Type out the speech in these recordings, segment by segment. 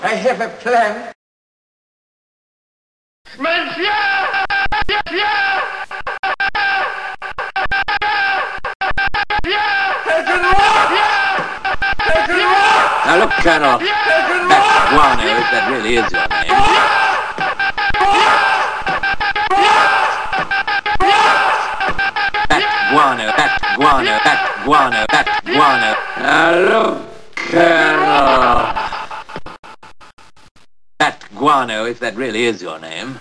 I have a plan. Monsieur! Now look, Colonel, that guano, if that really is your name. That guano. Now look, Colonel. That guano, if that really is your name.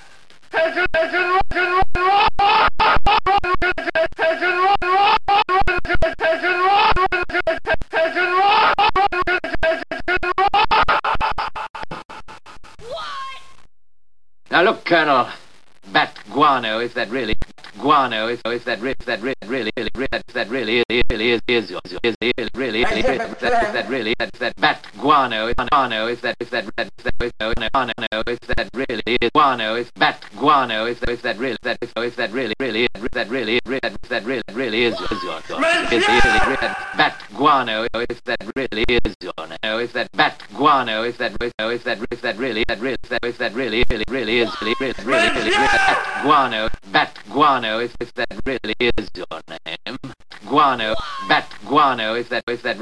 Now look, Colonel, bat guano, if that really guano, if that really is yours, if that really that bat guano, if that really is guano, if bat guano, if that really is yours, bat guano, if that really is your name, if that bat guano, if that really is bat guano, if that really is your name, guano, bat guano, if that really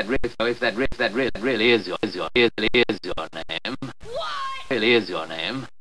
is your name, really is your name.